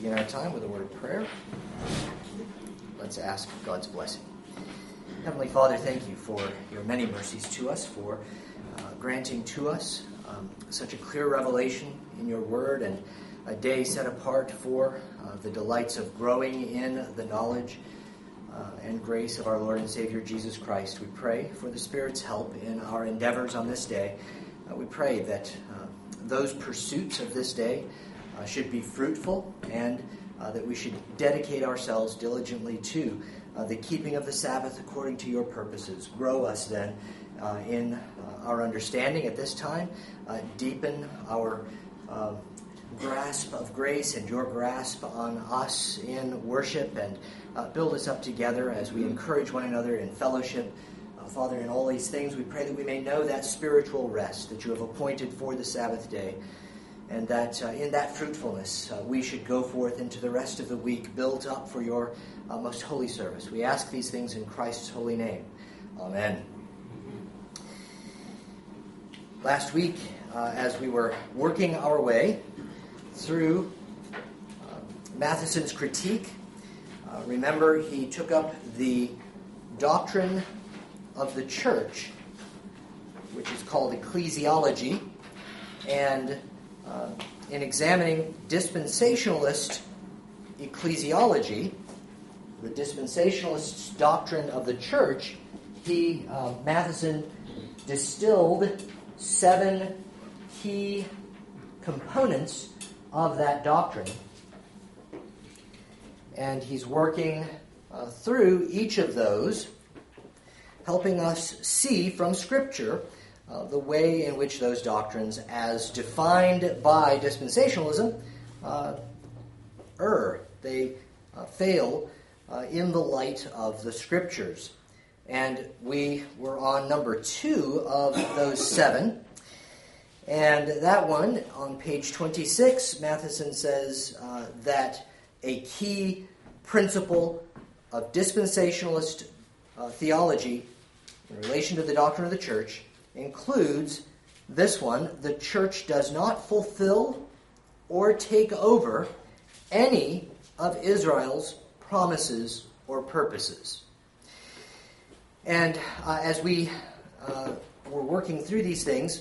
begin our time with a word of prayer. Let's ask God's blessing. Heavenly Father, thank you for your many mercies to us, for granting to us such a clear revelation in your word and a day set apart for the delights of growing in the knowledge and grace of our Lord and Savior Jesus Christ. We pray for the Spirit's help in our endeavors on this day. We pray that those pursuits of this day should be fruitful, and that we should dedicate ourselves diligently to the keeping of the Sabbath according to your purposes. Grow us then in our understanding at this time. Deepen our grasp of grace and your grasp on us in worship, and build us up together as we encourage one another in fellowship. Father, in all these things, we pray that we may know that spiritual rest that you have appointed for the Sabbath day, and that in that fruitfulness we should go forth into the rest of the week, built up for your most holy service. We ask these things in Christ's holy name. Amen. Last week, as we were working our way through Matheson's critique, remember he took up the doctrine of the church, which is called ecclesiology, and in examining dispensationalist ecclesiology, the dispensationalist doctrine of the church, Matheson distilled 7 key components of that doctrine. And he's working through each of those, helping us see from Scripture the way in which those doctrines, as defined by dispensationalism, They fail in the light of the Scriptures. And we were on number 2 of those 7. And that one, on page 26, Matheson says that a key principle of dispensationalist theology in relation to the doctrine of the church includes this one: the church does not fulfill or take over any of Israel's promises or purposes. And as we were working through these things,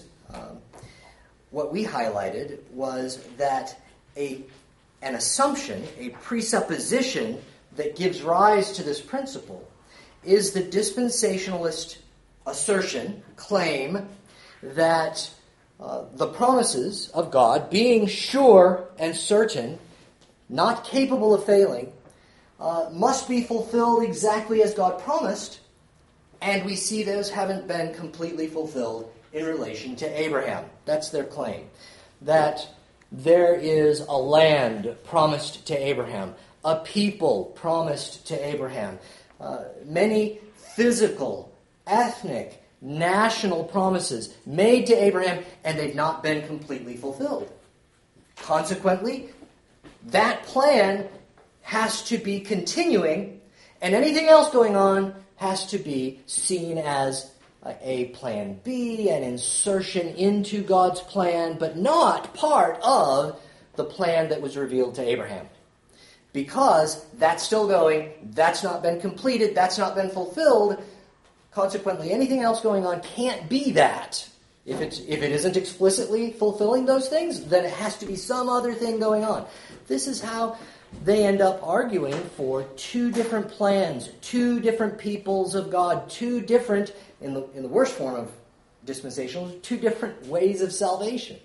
what we highlighted was that an assumption, a presupposition that gives rise to this principle is the dispensationalist assertion, claim, that the promises of God, being sure and certain, not capable of failing, must be fulfilled exactly as God promised, and we see those haven't been completely fulfilled in relation to Abraham. That's their claim. That there is a land promised to Abraham, a people promised to Abraham, many physical, ethnic, national promises made to Abraham, and they've not been completely fulfilled. Consequently, that plan has to be continuing, and anything else going on has to be seen as a plan B, an insertion into God's plan, but not part of the plan that was revealed to Abraham. Because that's still going, that's not been completed, that's not been fulfilled. Consequently, anything else going on can't be that. If it isn't explicitly fulfilling those things, then it has to be some other thing going on. This is how they end up arguing for 2 different plans, 2 different peoples of God, 2 different, in the worst form of dispensationalism, 2 different ways of salvation.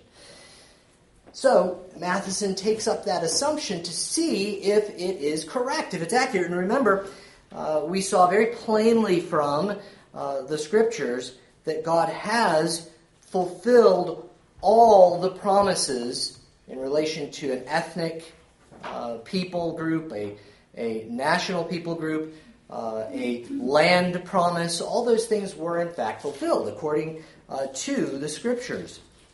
So Matheson takes up that assumption to see if it is correct, if it's accurate. And remember, we saw very plainly from the Scriptures that God has fulfilled all the promises in relation to an ethnic people group, a national people group, a land promise. All those things were in fact fulfilled according to the Scriptures.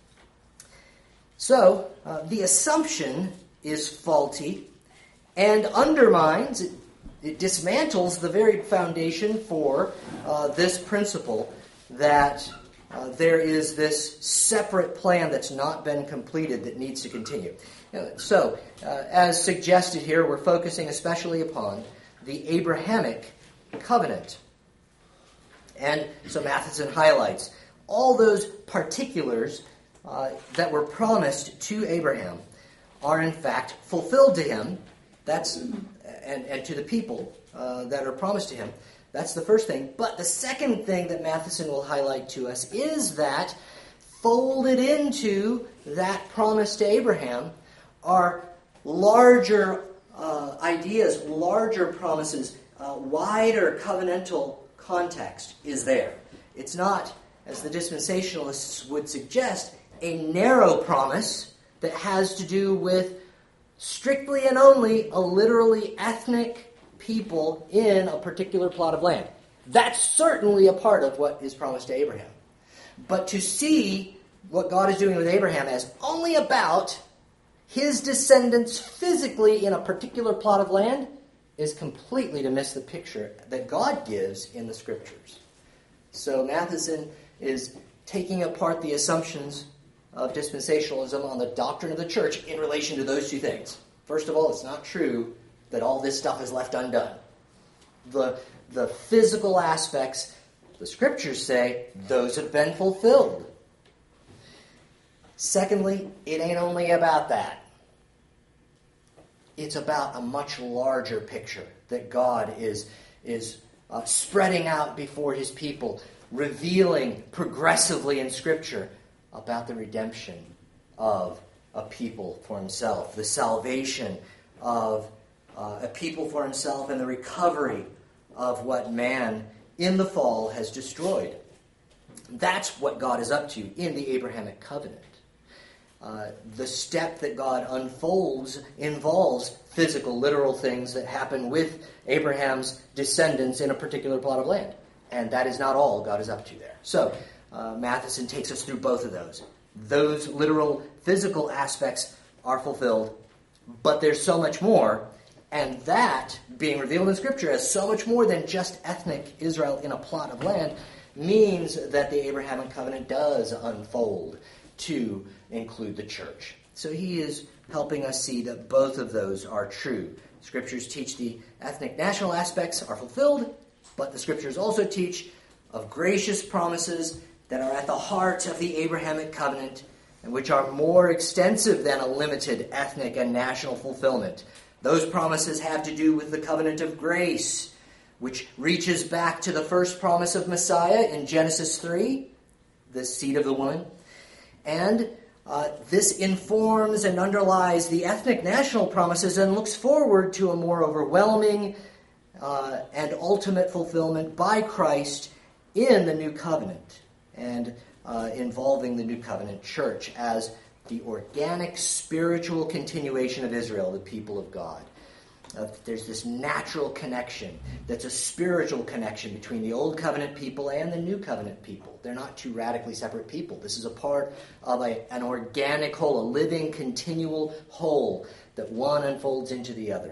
So the assumption is faulty and undermines, it dismantles the very foundation for this principle that there is this separate plan that's not been completed that needs to continue. So, as suggested here, we're focusing especially upon the Abrahamic covenant. And so Matheson highlights all those particulars that were promised to Abraham are in fact fulfilled to him. And to the people that are promised to him. That's the first thing. But the second thing that Matheson will highlight to us is that folded into that promise to Abraham are larger ideas, larger promises, wider covenantal context is there. It's not, as the dispensationalists would suggest, a narrow promise that has to do with strictly and only a literally ethnic people in a particular plot of land. That's certainly a part of what is promised to Abraham. But to see what God is doing with Abraham as only about his descendants physically in a particular plot of land is completely to miss the picture that God gives in the Scriptures. So Matheson is taking apart the assumptions of dispensationalism on the doctrine of the church in relation to those two things. First of all, it's not true that all this stuff is left undone. The physical aspects, the Scriptures say, those have been fulfilled. Secondly, it ain't only about that. It's about a much larger picture that God is spreading out before His people, revealing progressively in Scripture about the redemption of a people for Himself, the salvation of a people for Himself, and the recovery of what man in the fall has destroyed. That's what God is up to in the Abrahamic covenant. The step that God unfolds involves physical, literal things that happen with Abraham's descendants in a particular plot of land. And that is not all God is up to there. So, Matheson takes us through both of those. Those literal, physical aspects are fulfilled, but there's so much more, and that, being revealed in Scripture as so much more than just ethnic Israel in a plot of land, means that the Abrahamic covenant does unfold to include the church. So he is helping us see that both of those are true. Scriptures teach the ethnic national aspects are fulfilled, but the Scriptures also teach of gracious promises that are at the heart of the Abrahamic covenant and which are more extensive than a limited ethnic and national fulfillment. Those promises have to do with the covenant of grace, which reaches back to the first promise of Messiah in Genesis 3, the seed of the woman. And this informs and underlies the ethnic national promises and looks forward to a more overwhelming and ultimate fulfillment by Christ in the new covenant, and involving the new covenant church as the organic spiritual continuation of Israel, the people of God. There's this natural connection that's a spiritual connection between the Old Covenant people and the New Covenant people. They're not two radically separate people. This is a part of an organic whole, a living, continual whole that one unfolds into the other.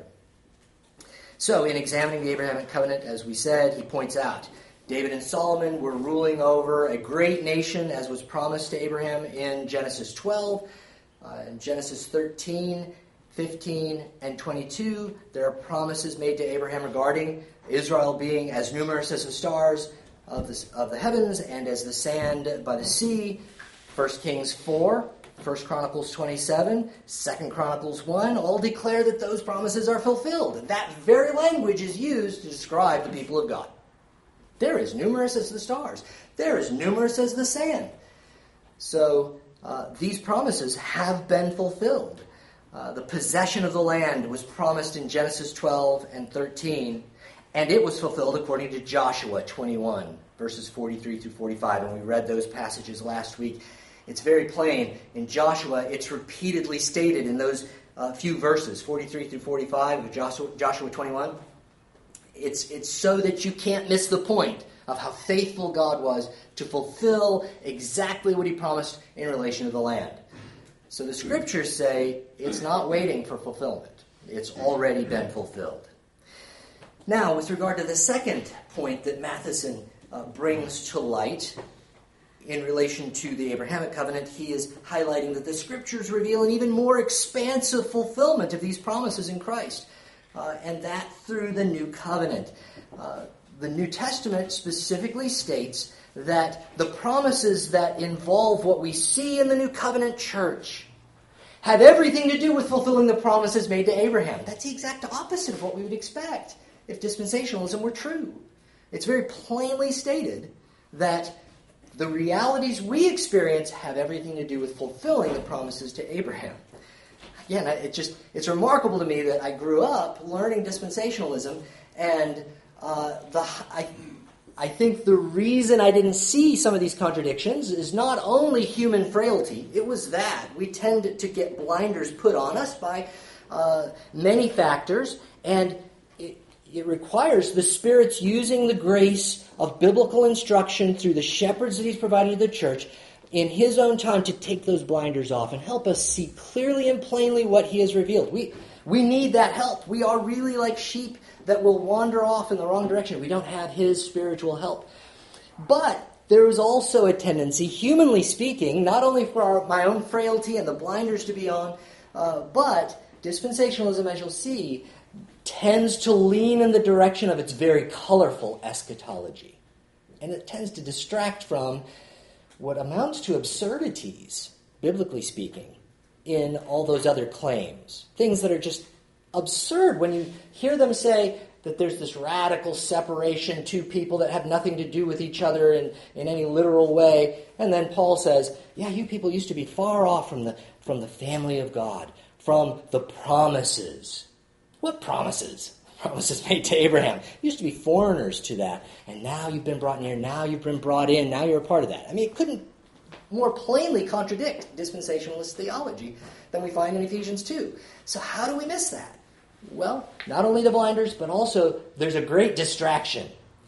So, in examining the Abrahamic covenant, as we said, he points out David and Solomon were ruling over a great nation, as was promised to Abraham in Genesis 12. In Genesis 13, 15, and 22, there are promises made to Abraham regarding Israel being as numerous as the stars of the heavens and as the sand by the sea. 1 Kings 4, 1 Chronicles 27, 2 Chronicles 1, all declare that those promises are fulfilled. And that very language is used to describe the people of God. They're as numerous as the stars. They're as numerous as the sand. So these promises have been fulfilled. The possession of the land was promised in Genesis 12 and 13, and it was fulfilled according to Joshua 21, verses 43 through 45. And we read those passages last week. It's very plain. In Joshua, it's repeatedly stated in those few verses, 43 through 45 of Joshua 21. It's so that you can't miss the point of how faithful God was to fulfill exactly what He promised in relation to the land. So the Scriptures say it's not waiting for fulfillment. It's already been fulfilled. Now, with regard to the second point that Matheson brings to light, in relation to the Abrahamic covenant, he is highlighting that the Scriptures reveal an even more expansive fulfillment of these promises in Christ, and that through the new covenant. The New Testament specifically states that the promises that involve what we see in the New Covenant church have everything to do with fulfilling the promises made to Abraham. That's the exact opposite of what we would expect if dispensationalism were true. It's very plainly stated that the realities we experience have everything to do with fulfilling the promises to Abraham. Again, it's remarkable to me that I grew up learning dispensationalism, and I think the reason I didn't see some of these contradictions is not only human frailty. It was that. We tend to get blinders put on us by many factors, and it requires the Spirit's using the grace of biblical instruction through the shepherds that He's provided to the church in His own time to take those blinders off and help us see clearly and plainly what He has revealed. We need that help. We are really like sheep that will wander off in the wrong direction. We don't have His spiritual help. But there is also a tendency, humanly speaking, not only for my own frailty and the blinders to be on, but dispensationalism, as you'll see, tends to lean in the direction of its very colorful eschatology. And it tends to distract from what amounts to absurdities, biblically speaking, in all those other claims. Things that are just absurd when you hear them say that there's this radical separation, two people that have nothing to do with each other in any literal way. And then Paul says, yeah, you people used to be far off from the family of God, from the promises. What promises? Promises made to Abraham. You used to be foreigners to that. And now you've been brought near. Now you've been brought in. Now you're a part of that. I mean, it couldn't more plainly contradict dispensationalist theology than we find in Ephesians 2. So how do we miss that? Well, not only the blinders, but also there's a great distraction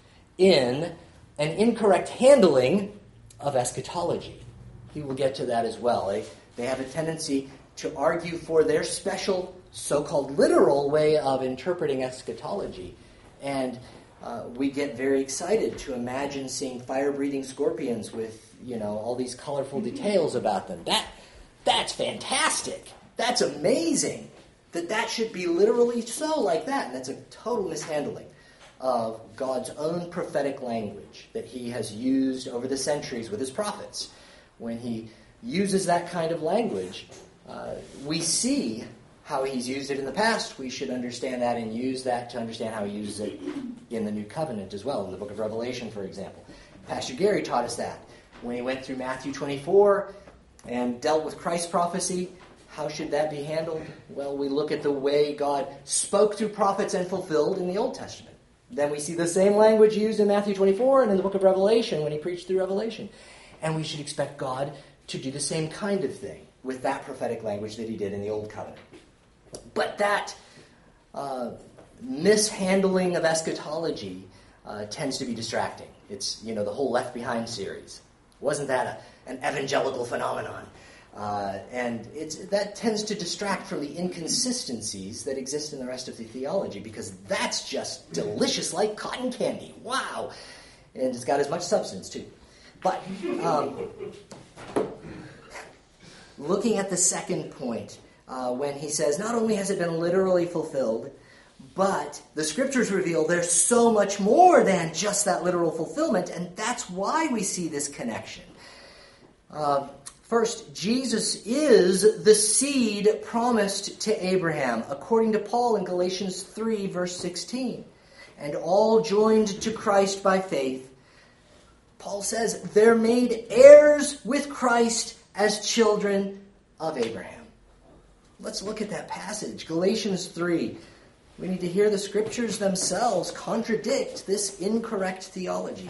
in an incorrect handling of eschatology. He will get to that as well. They have a tendency to argue for their special so-called literal way of interpreting eschatology. And we get very excited to imagine seeing fire-breathing scorpions with, all these colorful details about them. That's fantastic. That's amazing. That should be literally so like that. And that's a total mishandling of God's own prophetic language that He has used over the centuries with His prophets. When He uses that kind of language, we see how He's used it in the past. We should understand that and use that to understand how He uses it in the New Covenant as well, in the book of Revelation, for example. Pastor Gary taught us that. When he went through Matthew 24 and dealt with Christ's prophecy, how should that be handled? Well, we look at the way God spoke through prophets and fulfilled in the Old Testament. Then we see the same language used in Matthew 24 and in the book of Revelation when He preached through Revelation. And we should expect God to do the same kind of thing with that prophetic language that He did in the Old Covenant. But that mishandling of eschatology tends to be distracting. It's, the whole Left Behind series. Wasn't that an evangelical phenomenon? And that tends to distract from the inconsistencies that exist in the rest of the theology, because that's just delicious like cotton candy. Wow! And it's got as much substance, too. But looking at the second point, when he says, not only has it been literally fulfilled, but the Scriptures reveal there's so much more than just that literal fulfillment, and that's why we see this connection. First, Jesus is the seed promised to Abraham, according to Paul in Galatians 3, verse 16. And all joined to Christ by faith. Paul says they're made heirs with Christ as children of Abraham. Let's look at that passage, Galatians 3. We need to hear the Scriptures themselves contradict this incorrect theology.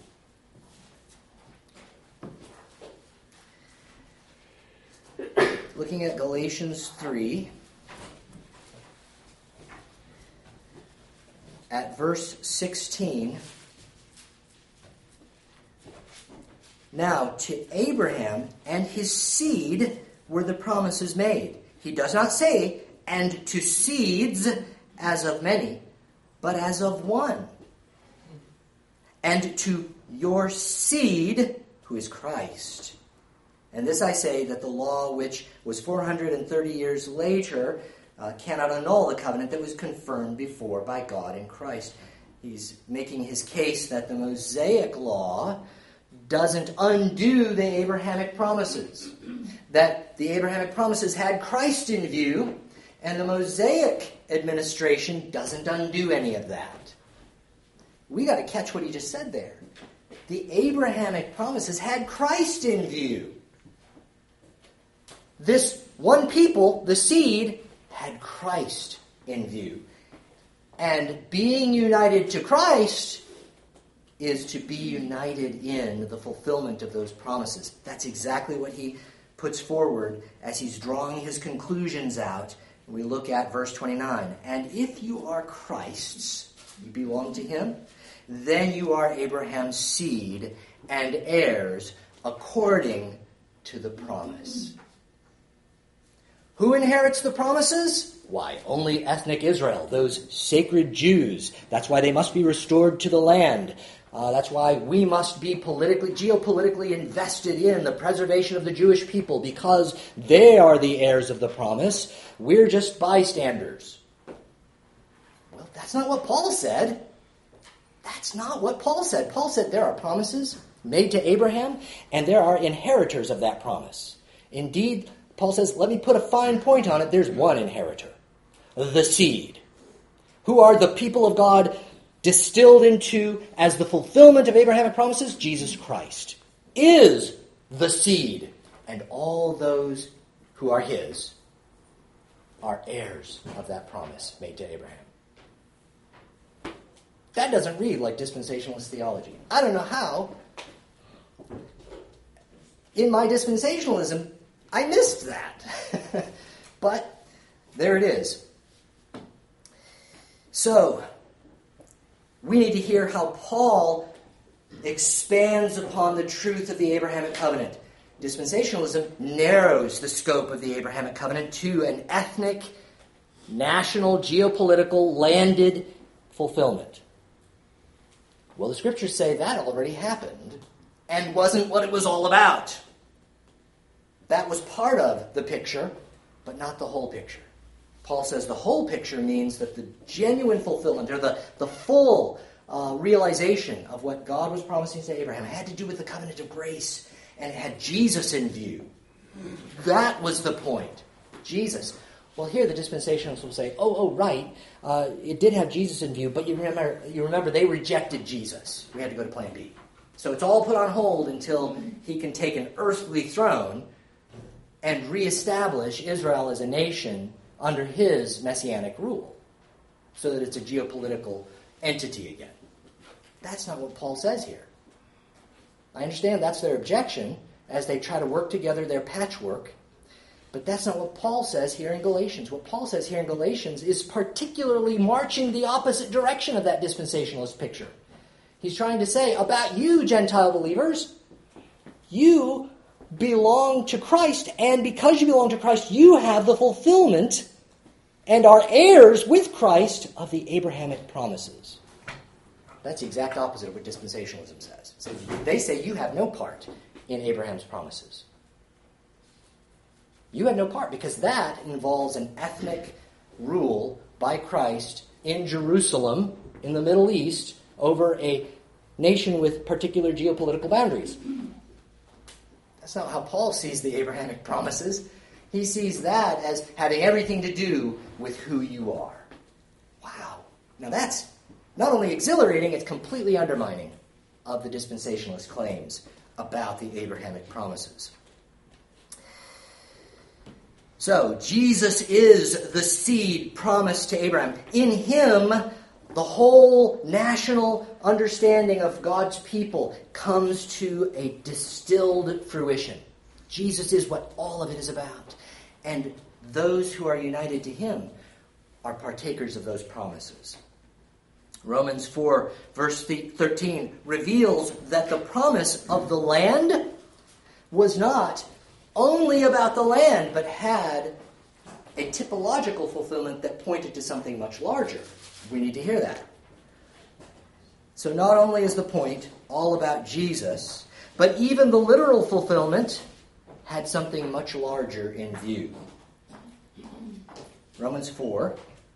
Looking at Galatians 3, at verse 16. Now, to Abraham and his seed were the promises made. He does not say, and to seeds as of many, but as of one. And to your seed, who is Christ. And this I say, that the law which was 430 years later cannot annul the covenant that was confirmed before by God in Christ. He's making his case that the Mosaic law doesn't undo the Abrahamic promises. That the Abrahamic promises had Christ in view, and the Mosaic administration doesn't undo any of that. We got to catch what he just said there. The Abrahamic promises had Christ in view. This one people, the seed, had Christ in view. And being united to Christ is to be united in the fulfillment of those promises. That's exactly what he puts forward as he's drawing his conclusions out. We look at verse 29. And if you are Christ's, you belong to him, then you are Abraham's seed and heirs according to the promise. Who inherits the promises? Why, only ethnic Israel, those sacred Jews. That's why they must be restored to the land. That's why we must be geopolitically invested in the preservation of the Jewish people, because they are the heirs of the promise. We're just bystanders. Well, that's not what Paul said. That's not what Paul said. Paul said there are promises made to Abraham, and there are inheritors of that promise. Indeed, Paul says, let me put a fine point on it. There's one inheritor, the seed. Who are the people of God distilled into as the fulfillment of Abrahamic promises? Jesus Christ is the seed. And all those who are his are heirs of that promise made to Abraham. That doesn't read like dispensationalist theology. I don't know how. In my dispensationalism, I missed that. But there it is. So, we need to hear how Paul expands upon the truth of the Abrahamic covenant. Dispensationalism narrows the scope of the Abrahamic covenant to an ethnic, national, geopolitical, landed fulfillment. Well, the scriptures say that already happened and wasn't what it was all about. That was part of the picture, but not the whole picture. Paul says the whole picture means that the genuine fulfillment, or the full realization of what God was promising to Abraham had to do with the covenant of grace, and it had Jesus in view. That was the point. Jesus. Well, here the dispensationalists will say, right, it did have Jesus in view, but you remember they rejected Jesus. We had to go to plan B. So it's all put on hold until he can take an earthly throne and reestablish Israel as a nation under his messianic rule, so that it's a geopolitical entity again. That's not what Paul says here. I understand that's their objection as they try to work together their patchwork, but that's not what Paul says here in Galatians. What Paul says here in Galatians is particularly marching the opposite direction of that dispensationalist picture. He's trying to say about you, Gentile believers, you belong to Christ, and because you belong to Christ, you have the fulfillment and are heirs with Christ of the Abrahamic promises. That's the exact opposite of what dispensationalism says. So they say you have no part in Abraham's promises. You have no part, because that involves an ethnic rule by Christ in Jerusalem, in the Middle East, over a nation with particular geopolitical boundaries. That's not how Paul sees the Abrahamic promises. He sees that as having everything to do with who you are. Wow. Now that's not only exhilarating, it's completely undermining of the dispensationalist claims about the Abrahamic promises. So, Jesus is the seed promised to Abraham. In him, the whole national understanding of God's people comes to a distilled fruition. Jesus is what all of it is about. And those who are united to him are partakers of those promises. Romans 4, verse 13, reveals that the promise of the land was not only about the land, but had a typological fulfillment that pointed to something much larger. We need to hear that. So not only is the point all about Jesus, But even the literal fulfillment had something much larger in view. Romans 4,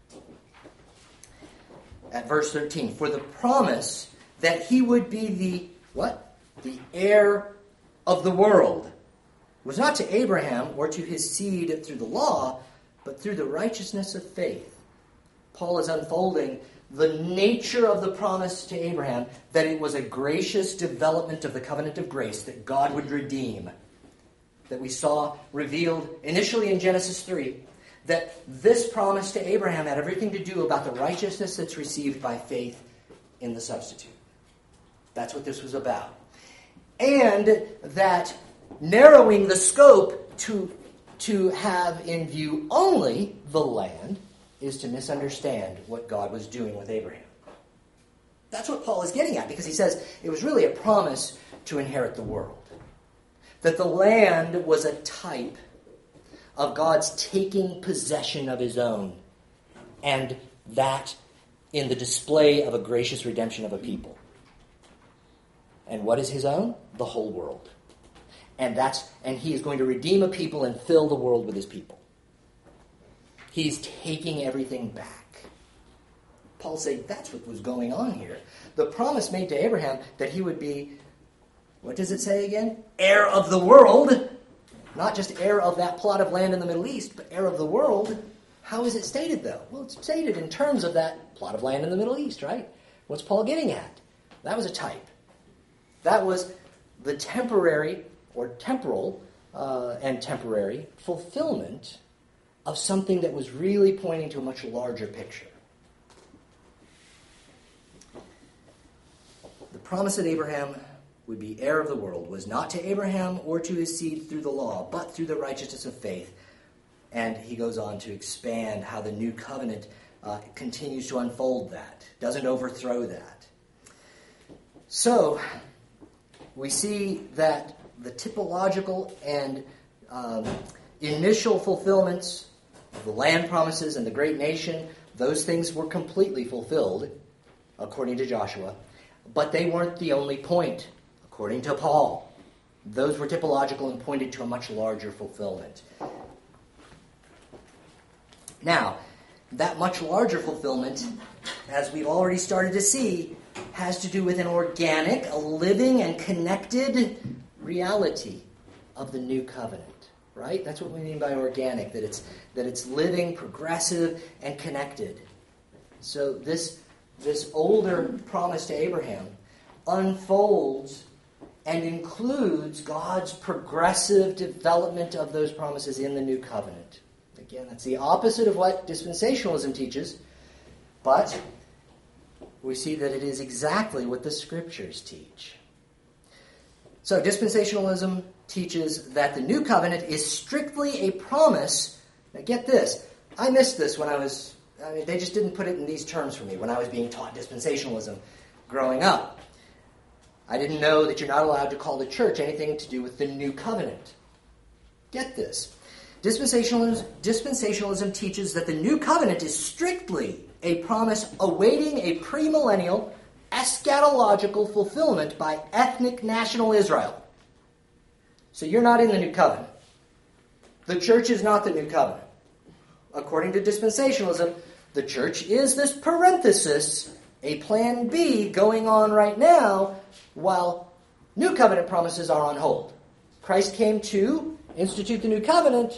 at verse 13. For the promise that he would be the, what? The heir of the world was not to Abraham or to his seed through the law, but through the righteousness of faith. Paul is unfolding the nature of the promise to Abraham, that it was a gracious development of the covenant of grace, that God would redeem, that we saw revealed initially in Genesis 3, that this promise to Abraham had everything to do about the righteousness that's received by faith in the substitute. That's what this was about. And that narrowing the scope to have in view only the land is to misunderstand what God was doing with Abraham. That's what Paul is getting at, because he says it was really a promise to inherit the world. That the land was a type of God's taking possession of his own, and that in the display of a gracious redemption of a people. And what is his own? The whole world. And he is going to redeem a people and fill the world with his people. He's taking everything back. Paul saying that's what was going on here. The promise made to Abraham that he would be, what does it say again? Heir of the world. Not just heir of that plot of land in the Middle East, but heir of the world. How is it stated, though? Well, it's stated in terms of that plot of land in the Middle East, right? What's Paul getting at? That was a type. That was the temporary or temporal and temporary fulfillment of something that was really pointing to a much larger picture. The promise that Abraham would be heir of the world was not to Abraham or to his seed through the law, but through the righteousness of faith. And he goes on to expand how the new covenant continues to unfold that, doesn't overthrow that. So, we see that the typological and initial fulfillments of the land promises and the great nation, those things were completely fulfilled, according to Joshua. But they weren't the only point, according to Paul. Those were typological and pointed to a much larger fulfillment. Now, that much larger fulfillment, as we've already started to see, has to do with an organic, a living and connected reality of the new covenant. Right? That's what we mean by organic, that it's living, progressive, and connected. So this older promise to Abraham unfolds and includes God's progressive development of those promises in the new covenant. Again, that's the opposite of what dispensationalism teaches, but we see that it is exactly what the Scriptures teach. So dispensationalism teaches that the new covenant is strictly a promise. Now get this. I missed this when they just didn't put it in these terms for me when I was being taught dispensationalism growing up. I didn't know that you're not allowed to call the church anything to do with the new covenant. Get this. Dispensationalism teaches that the new covenant is strictly a promise awaiting a premillennial eschatological fulfillment by ethnic national Israel. So you're not in the new covenant. The church is not the new covenant. According to dispensationalism, the church is this parenthesis, a plan B going on right now, while new covenant promises are on hold. Christ came to institute the new covenant,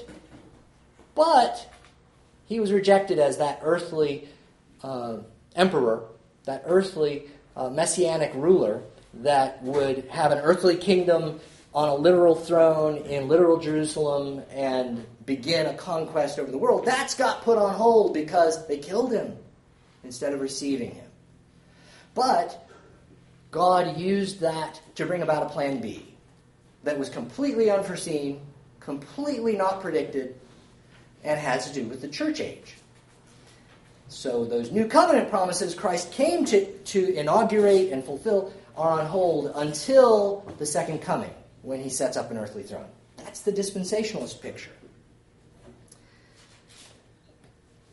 but he was rejected as that earthly emperor, that earthly messianic ruler that would have an earthly kingdom on a literal throne in literal Jerusalem and begin a conquest over the world. That's got put on hold because they killed him instead of receiving him. But God used that to bring about a plan B that was completely unforeseen, completely not predicted, and has to do with the church age. So those new covenant promises Christ came to inaugurate and fulfill are on hold until the second coming, when he sets up an earthly throne. That's the dispensationalist picture.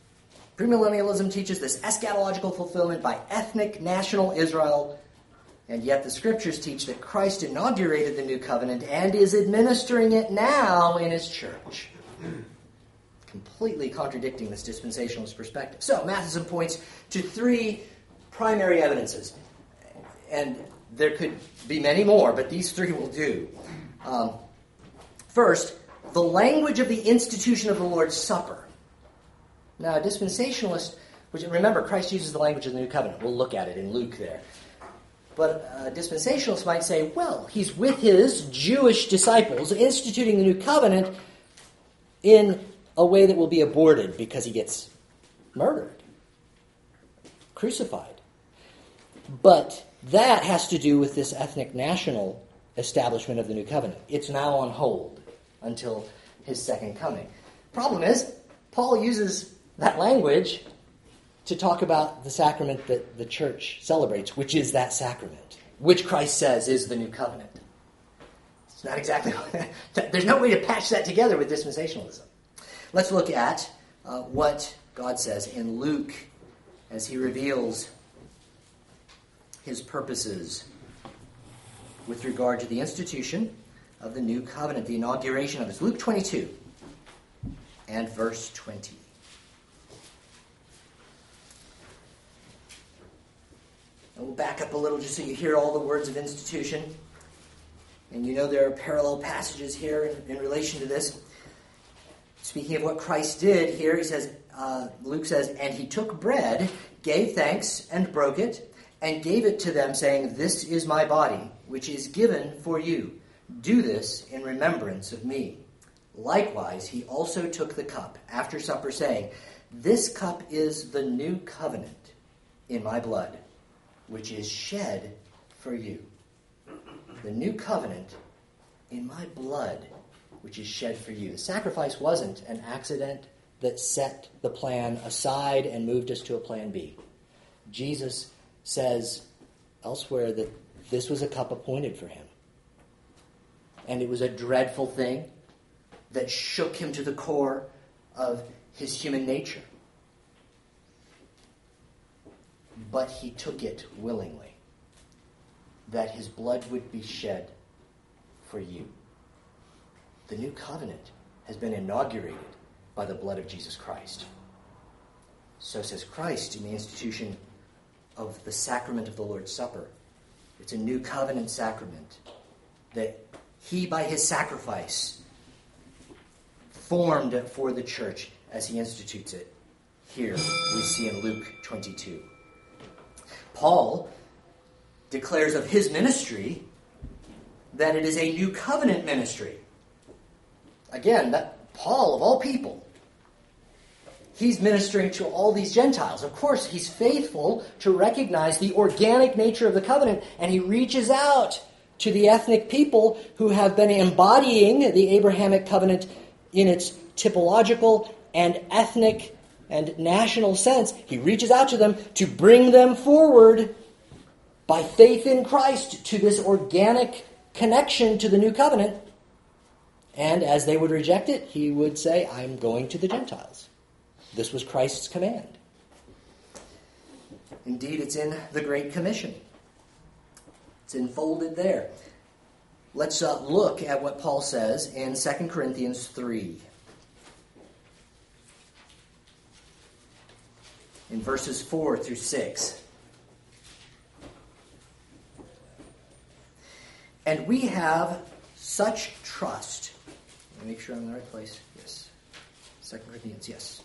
Premillennialism teaches this eschatological fulfillment by ethnic national Israel, And yet the Scriptures teach that Christ inaugurated the new covenant and is administering it now in his church. Completely contradicting this dispensationalist perspective. So, Matheson points to three primary evidences. And there could be many more, but these three will do. First, the language of the institution of the Lord's Supper. Now, a dispensationalist, which remember, Christ uses the language of the New Covenant. We'll look at it in Luke there. But a dispensationalist might say, well, he's with his Jewish disciples instituting the New Covenant in a way that will be aborted because he gets murdered, crucified. But that has to do with this ethnic national establishment of the New Covenant. It's now on hold until his second coming. Problem is, Paul uses that language to talk about the sacrament that the church celebrates, which is that sacrament, which Christ says is the New Covenant. It's not exactly... There's no way to patch that together with dispensationalism. Let's look at what God says in Luke as he reveals his purposes with regard to the institution of the New Covenant, the inauguration of it. Luke 22 and verse 20. And we'll back up a little just so you hear all the words of institution. And you know there are parallel passages here in relation to this. Speaking of what Christ did here, he says, Luke says, and he took bread, gave thanks, and broke it, and gave it to them, saying, this is my body, which is given for you. Do this in remembrance of me. Likewise, he also took the cup after supper, saying, this cup is the new covenant in my blood, which is shed for you. The new covenant in my blood, which is shed for you. The sacrifice wasn't an accident that set the plan aside and moved us to a plan B. Jesus says elsewhere that this was a cup appointed for him. And it was a dreadful thing that shook him to the core of his human nature. But he took it willingly, that his blood would be shed for you. The new covenant has been inaugurated by the blood of Jesus Christ. So says Christ in the institution of the sacrament of the Lord's Supper. It's a new covenant sacrament that he, by his sacrifice, formed for the church as he institutes it. Here we see in Luke 22. Paul declares of his ministry that it is a new covenant ministry. Again, that Paul, of all people, he's ministering to all these Gentiles. Of course, he's faithful to recognize the organic nature of the covenant, and he reaches out to the ethnic people who have been embodying the Abrahamic covenant in its typological and ethnic and national sense. He reaches out to them to bring them forward by faith in Christ to this organic connection to the new covenant. And as they would reject it, he would say, I'm going to the Gentiles. This was Christ's command. Indeed, it's in the Great Commission. It's enfolded there. Let's look at what Paul says in 2 Corinthians 3. In verses 4 through 6. And we have such trust. Let me make sure I'm in the right place. Yes. 2 Corinthians, yes.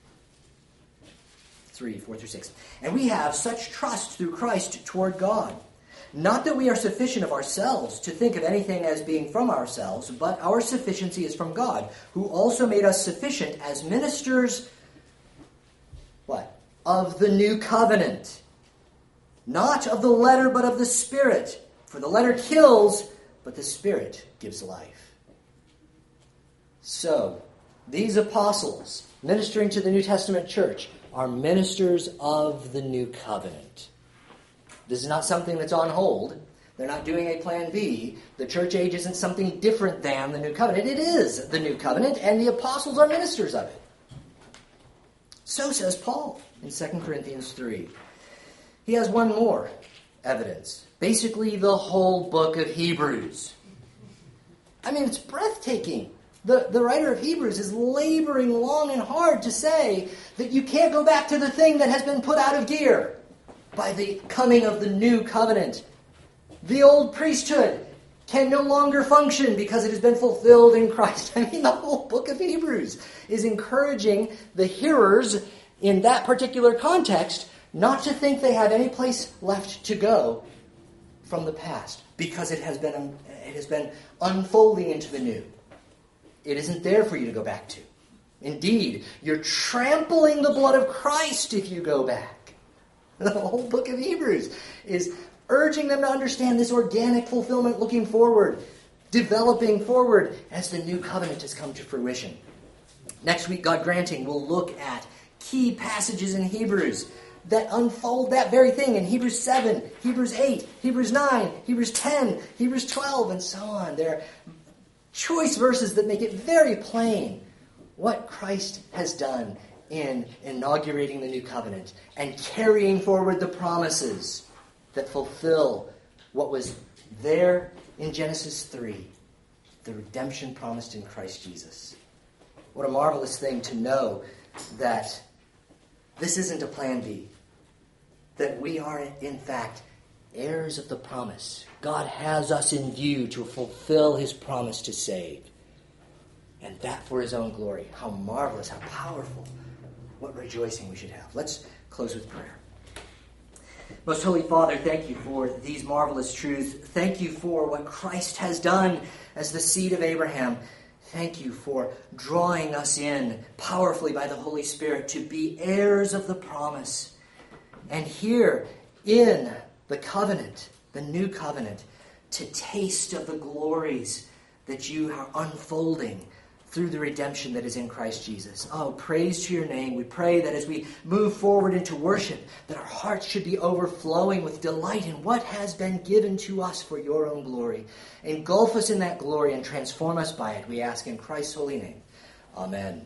3, 4 through 6. And we have such trust through Christ toward God. Not that we are sufficient of ourselves to think of anything as being from ourselves, but our sufficiency is from God, who also made us sufficient as ministers, what? Of the new covenant. Not of the letter, but of the Spirit. For the letter kills, but the Spirit gives life. So, these apostles, ministering to the New Testament church, are ministers of the new covenant. This is not something that's on hold. They're not doing a plan B. The church age isn't something different than the new covenant. It is the new covenant, and the apostles are ministers of it. So says Paul in 2 Corinthians 3. He has one more evidence. Basically, the whole book of Hebrews. I mean, it's breathtaking. The writer of Hebrews is laboring long and hard to say that you can't go back to the thing that has been put out of gear by the coming of the new covenant. The old priesthood can no longer function because it has been fulfilled in Christ. I mean, the whole book of Hebrews is encouraging the hearers in that particular context not to think they have any place left to go from the past because it has been unfolding into the new. It isn't there for you to go back to. Indeed, you're trampling the blood of Christ if you go back. The whole book of Hebrews is urging them to understand this organic fulfillment looking forward, developing forward as the new covenant has come to fruition. Next week, God granting, we'll look at key passages in Hebrews that unfold that very thing in Hebrews 7, Hebrews 8, Hebrews 9, Hebrews 10, Hebrews 12, and so on. There are choice verses that make it very plain what Christ has done in inaugurating the new covenant and carrying forward the promises that fulfill what was there in Genesis 3, the redemption promised in Christ Jesus. What a marvelous thing to know that this isn't a plan B, that we are, in fact, heirs of the promise. God has us in view to fulfill his promise to save. And that for his own glory. How marvelous, how powerful. What rejoicing we should have. Let's close with prayer. Most Holy Father, thank you for these marvelous truths. Thank you for what Christ has done as the seed of Abraham. Thank you for drawing us in powerfully by the Holy Spirit to be heirs of the promise. And here in the covenant, the new covenant, to taste of the glories that you are unfolding through the redemption that is in Christ Jesus. Oh, praise to your name. We pray that as we move forward into worship, that our hearts should be overflowing with delight in what has been given to us for your own glory. Engulf us in that glory and transform us by it, we ask in Christ's holy name. Amen.